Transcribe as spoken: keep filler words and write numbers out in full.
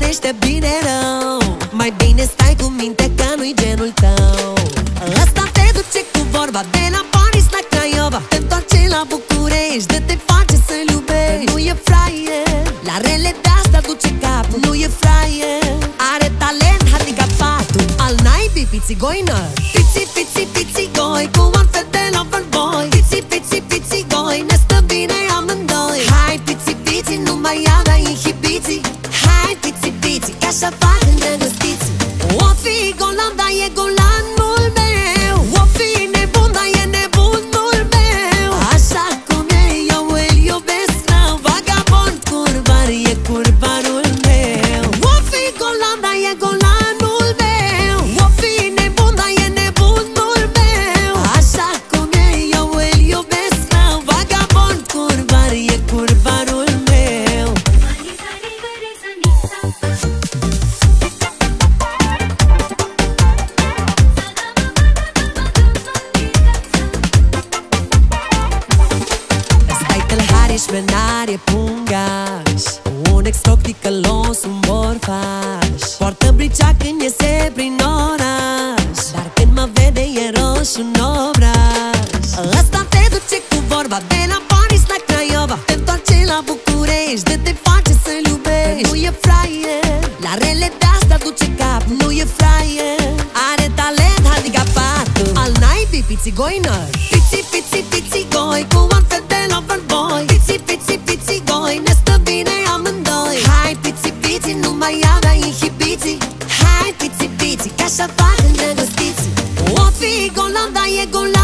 gândește bine rău. Mai bine stai cu minte că nu-i genul tău. Asta te duce cu vorba de la Paris la Craiova, te întoarce la București, de te face să-l iubești. Nu e fraier, la rele de-asta duce capul. Nu e fraier, are talent handicapatul. Al naibii pițigoină, piți, piți, pițigoi, cu un fel de loverboy. Piți, piți, pițigoi, ne stă bine amândoi. Hai piți, piți, nu mai avea inhibiții. Hai piți, piți, că așa fac îndrăgostiții. O fi golan, dar e golanul meu. O fi nebun, dar e nebunul meu. Așa cum e, eu îl iubesc rău. Vagabond, curvar, e curvarul meu. O fi golan, dar e golanul meu. O fi nebun, dar e nebunul meu. Așa cum e, eu îl iubesc rău. Vagabond, curvar, e curvarul meu. Stai tâlhar, ești menar, e pungaș, un ex-toc ticălos, un borfaș. Poartă bricea când iese prin oraș, dar când mă vede e roșu în obraj. Ăsta te duce cu vorba de la Paris la Craiova, te întoarce la București, de te face să-l iubești. Nu e fraier, la rele de-asta duce cap. Nu e fraier, are talent handicapatul. Al naibii pițigoină, piți, piți, pițigoi, cu un fel de loverboy. Piți, piți, pițigoi, ne stă bine amândoi. Hai piți, piți, nu mai avea inhibiții. Hai piți, piți, că așa fac îndrăgostiții. O fi golan, dar e golan